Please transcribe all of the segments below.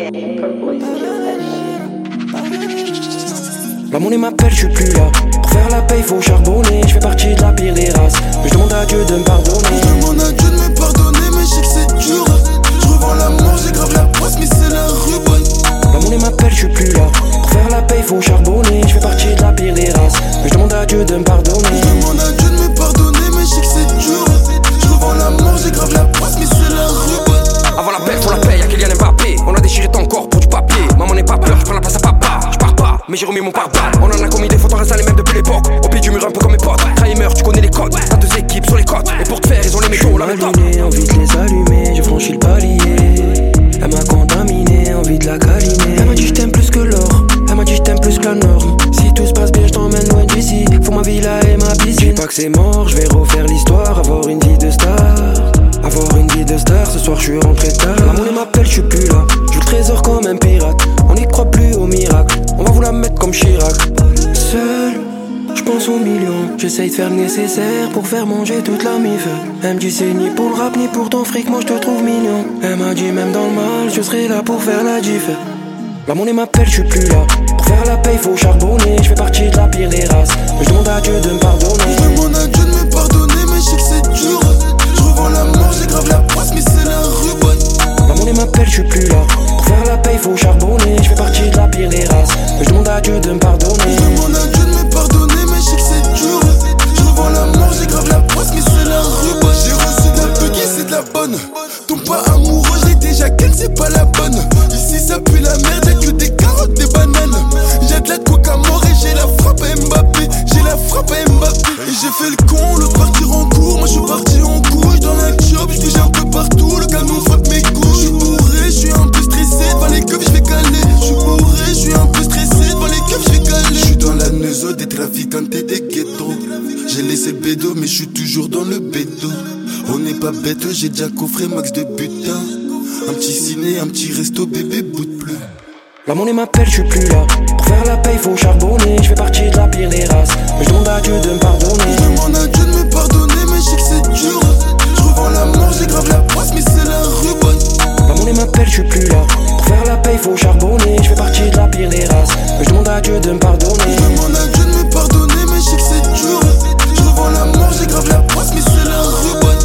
La monnaie m'appelle, je suis plus là. Pour faire la paye, faut charbonner. Je fais partie de la pire des races. Mais je demande à Dieu de me pardonner. Je demande à Dieu de me pardonner, mais je sais que c'est dur. Je revends la mort, j'ai grave la poisse, mais c'est la rue, boy. La monnaie m'appelle, je suis plus là. Pour faire la paye, faut charbonner. Je fais partie de la pire des races. Mais je demande à Dieu de me pardonner. Je demande à Dieu de me pardonner, mais je sais que c'est dur. Je revends la mort, j'ai grave la poisse, mais c'est la rue, boy. Avant la paix, faut la paix, y'a Kylian Mbappé. On a déchiré ton corps pour du papier. Maman n'est pas peur, je prends la place à papa. Je pars pas, mais j'ai remis mon pare-balles. On en a commis des fautes, on reste les mêmes depuis l'époque. Au pied du mur, un peu comme mes potes. Kramer, tu connais les codes. T'as deux équipes sur les côtes. Et pour te faire, ils ont les métaux, la méthode. Envie de les allumer, j'ai franchi le palier. Elle m'a contaminé, envie de la câliner. Elle m'a dit je t'aime plus que l'or, elle m'a dit je t'aime plus que la norme. Si tout se passe bien, je t'emmène loin d'ici. Faut ma villa et ma piscine. Je dis pas que c'est mort, je vais refaire l'histoire. Avoir une vie de star, avoir une vie de star. Ce soir je suis rentré tard. La monnaie m'appelle, je suis plus là. Je le trésor comme un pirate. On n'y croit plus au miracle. On va vous la mettre comme Chirac. Seul, je pense aux millions. J'essaye de faire le nécessaire pour faire manger toute la mif. Elle me dit c'est ni pour le rap ni pour ton fric, moi je te trouve mignon. Elle m'a dit même dans le mal, je serai là pour faire la diff. La monnaie m'appelle, je suis plus là. Pour faire la paye, faut charbonner. Je fais partie de la pire des races. Mais je demande à Dieu de me pardonner. Je demande à Dieu de me pardonner, mais je sais que c'est dur. Je revends la mort, j'ai grave la poisse, mais c'est la rue, boy. La monnaie m'appelle, je suis plus là. Pour faire la paye, faut charbonner. Je fais partie de la pire des races. Mais je demande à Dieu de me pardonner. Je demande à Dieu de me pardonner, mais je sais que c'est dur. Je revends la mort, j'ai grave la poisse, mais c'est la rue, boy. J'ai reçu de la buggy, c'est de la bonne. Ton pas amoureux, j'ai déjà ken, c'est pas la bonne. Ici ça pue la merde, y'a que des carottes, des bananes. Y'a de la coca mort et j'ai la frappe à Mbappé. J'ai la frappe à Mbappé. Et j'ai fait le con, l'autre partir en cours. Moi je suis parti en couille dans la job, je bouge un peu partout. Le canon frappe mes couilles. Je suis bourré, je suis un peu stressé. Devant les keufs, je vais caler. Je suis bourré, je suis un peu stressé. Devant les keufs, je vais caler. Je suis dans la neuseau des trafiquants et des ghettos. J'ai laissé le bédo, mais je suis toujours dans le bédo. On n'est pas bête, j'ai déjà coffré max de butin. Un petit ciné, un petit resto, bébé bout de plus. La monnaie m'appelle, je suis plus là. Pour faire la paye, faut charbonner. Je fais partie de la pire des races. Mais je demande à Dieu de me pardonner. Je demande à Dieu de me pardonner, mais je sais que c'est dur. Je revends la mort, j'ai grave la poisse, mais c'est la rue, boy. La monnaie m'appelle, je suis plus là. Pour faire la paye, faut charbonner. Je fais partie de la pire des races. Mais je demande à Dieu de me pardonner. Je demande à Dieu de me pardonner, mais je sais que c'est dur. Je revends la mort, j'ai grave la poisse, mais c'est la rue, boy.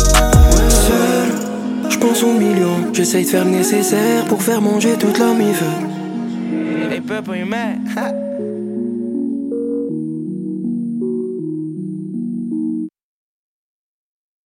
Seul, je pense aux millions. J'essaye de faire le nécessaire pour faire manger toute la mif. Hey, Purple, you mad?